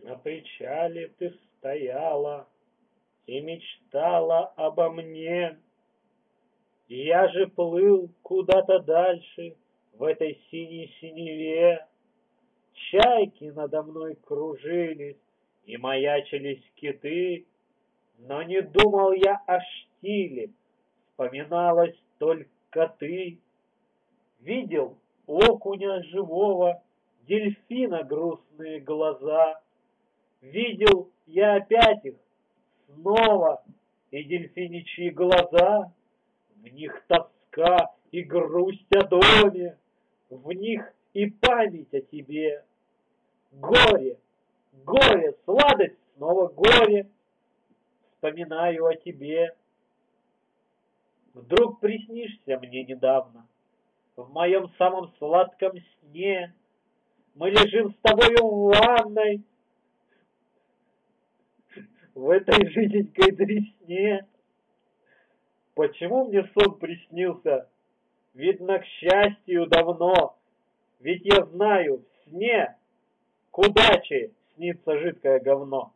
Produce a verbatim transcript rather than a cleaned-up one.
На причале ты стояла и мечтала обо мне. Я же плыл куда-то дальше в этой синей синеве. Чайки надо мной кружились и маячились киты, но не думал я о штиле, вспоминалась только ты. Видел окуня живого, дельфина грустные глаза. Видел я опять их снова, и дельфиничьи глаза. В них тоска и грусть о доме, в них и память о тебе. Горе, горе, сладость, снова горе, вспоминаю о тебе. Вдруг приснишься мне недавно, в моем самом сладком сне. Мы лежим с тобою в ванной, в этой жиденькой дресне. Почему мне сон приснился? Видно, к счастью, давно. Ведь я знаю, в сне к удаче снится жидкое говно.